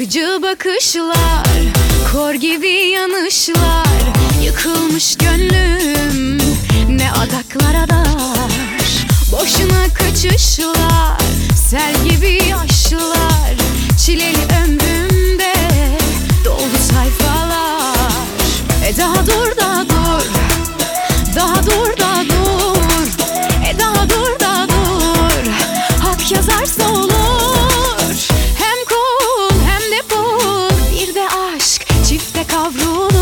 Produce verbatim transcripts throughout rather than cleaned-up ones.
Yakıcı bakışlar, kor gibi yanışlar. Yıkılmış gönlüm ne adaklara dar. Boşuna kaçışlar, sel gibi yaşlar. Çileli ömrümde doldu sayfalar. E daha dur da dur, daha dur da dur. E daha dur da dur, hak yazarsa olur. Hem kul hem de pul, bir de aşk çifte kavrulur.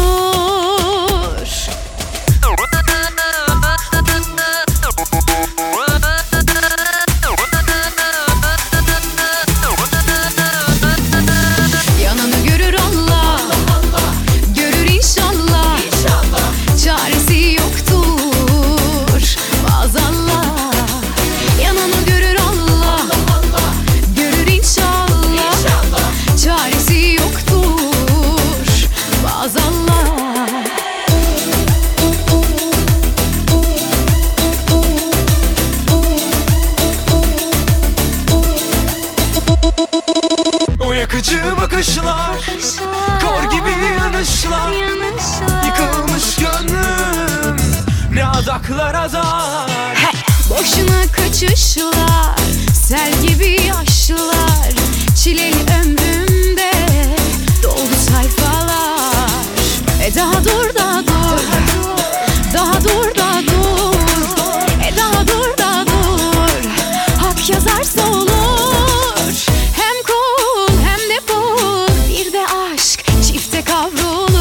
Yanını görür Allah, görür inşallah. Çaresi yoktur maazallah. Yanını görür Allah, görür inşallah. Çaresi yoktur maazallah. O yakıcı bakışlar, kor gibi yanışlar. Yıkılmış gönlüm ne adaklara dar. Hey! Boşuna kaçışlar, sel gibi yaşlar. Çileli ömrümde doldu sayfalar. E daha dur da dur, daha dur da dur. E daha dur da dur, hak yazarsa olur. Hem kul hem de pul, bir de aşk çifte kavrulur.